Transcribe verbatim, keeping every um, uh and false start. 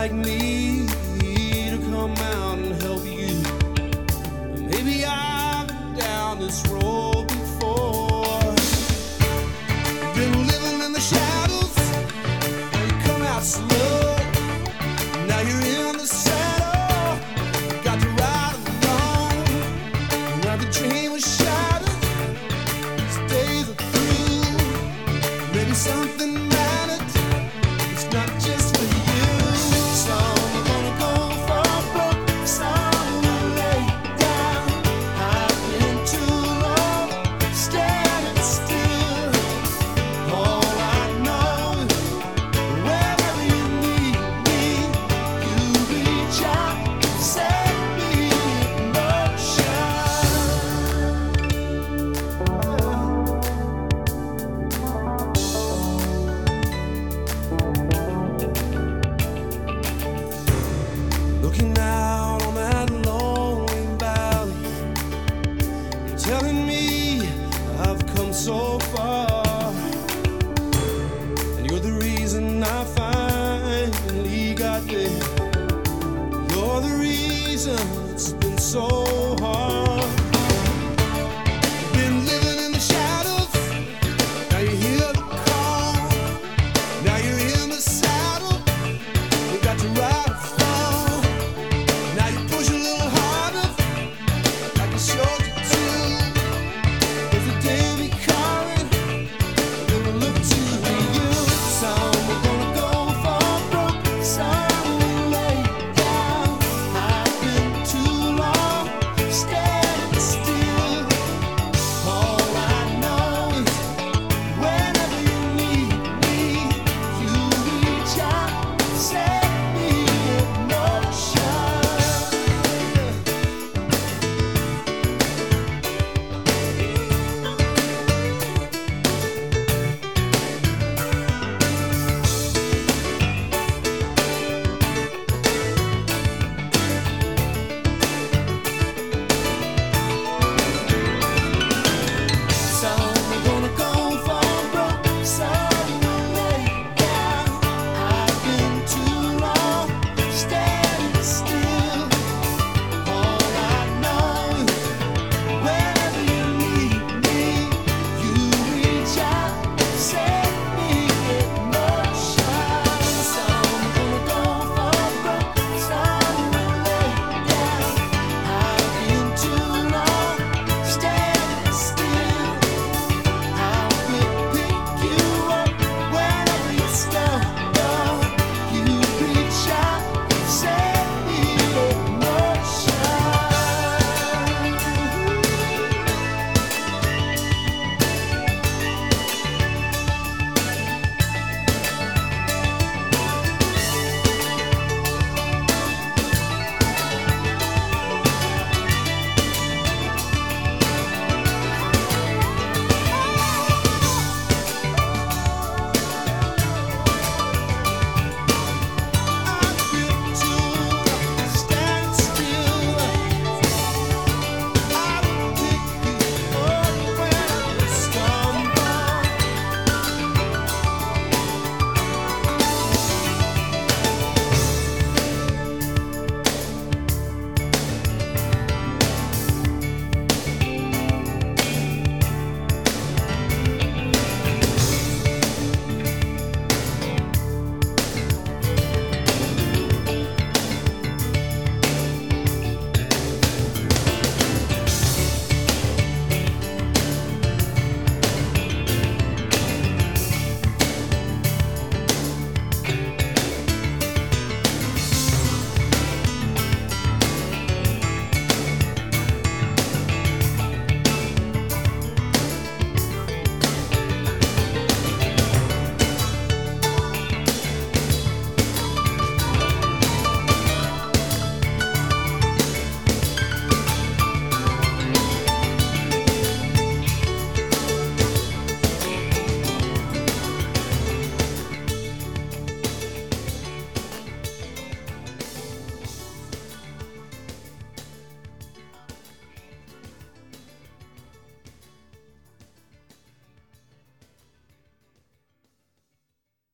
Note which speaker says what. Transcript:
Speaker 1: like me to come out and help you. Maybe I've been down this road before. Been living in the shadows, and you come out slow. Now you're in the saddle, got to ride alone. Now the dream was shattered, these days are through. Maybe something mattered, it's not just for you. Some are gonna go for broke, some will lay down. I've been too long standing still. All I know, wherever you need me, you reach out, set me in motion. Looking out on that lonely valley, telling me I've come so far.